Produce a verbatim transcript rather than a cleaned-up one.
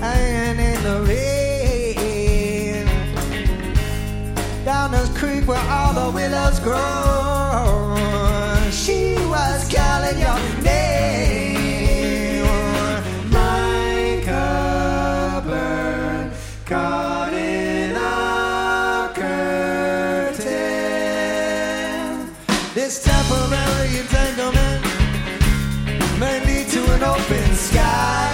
hanging in the rain. Down the creek where all the willows grow, she was calling your name. Like a bird caught in a curtain. This temporary entanglement may lead to an open sky.